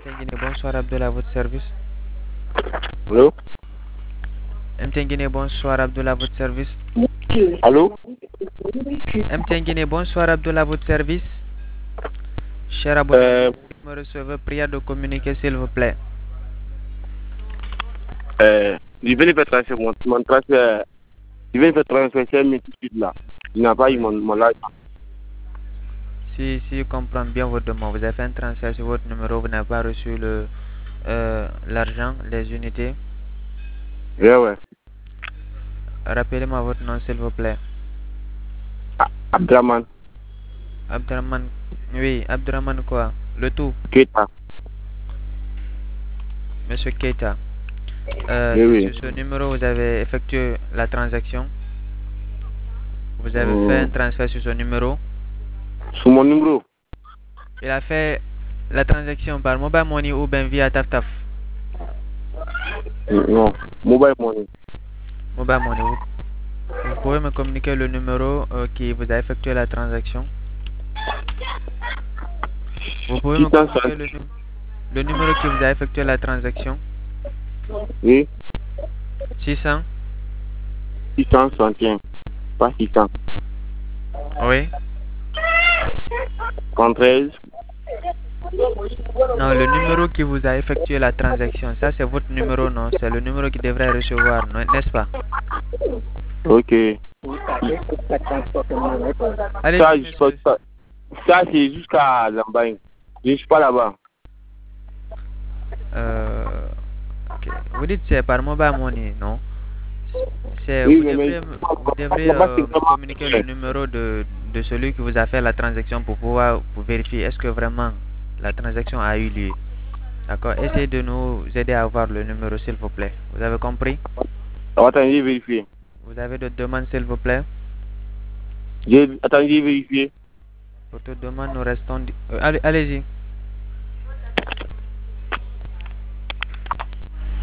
MTN bonsoir Abdullah, à votre service. Allô? MTN bonsoir Abdullah, à votre service. Allô? MTN bonsoir Abdullah, à votre service. Cher abonné, me recevez, prière de communiquer s'il vous plaît. Je vais le faire transférer mon transfert. Je vais le faire transférer mais tout de suite là. Il n'a pas eu mon live. Si je comprends bien votre demande, vous avez fait un transfert sur votre numéro, vous n'avez pas reçu l'argent, les unités. Ouais. Rappelez-moi votre nom s'il vous plaît. Abdraman Abdraman, oui, Abdraman quoi? Le tout, Keita. Monsieur Keita. Oui. Sur ce numéro, vous avez effectué la transaction. Vous avez fait un transfert sur ce numéro. Sur mon numéro? Il a fait la transaction par mobile money ou bien via TafTaf. Non, mobile money. Mobile money. Vous pouvez me communiquer le numéro qui vous a effectué la transaction. Vous pouvez me communiquer le numéro qui vous a effectué la transaction. Oui. 600. 661. Pas 600. Oui. 13. Non, le numéro qui vous a effectué la transaction, ça c'est votre numéro, non? C'est le numéro qui devrait recevoir, n'est-ce pas? Ok. Allez, ça c'est jusqu'à Lambagne. Je ne suis pas là-bas. Ok. Vous dites c'est par mobile money, non? Oui, vous devrez me communiquer le numéro de celui qui vous a fait la transaction pour pouvoir vérifier est-ce que vraiment la transaction a eu lieu. D'accord? Essayez de nous aider à avoir le numéro s'il vous plaît. Vous avez compris? Attendez, j'ai vérifié. Vous avez d'autres demandes s'il vous plaît? Attendez, j'ai vérifié. Pour toute demande, nous restons... allez-y.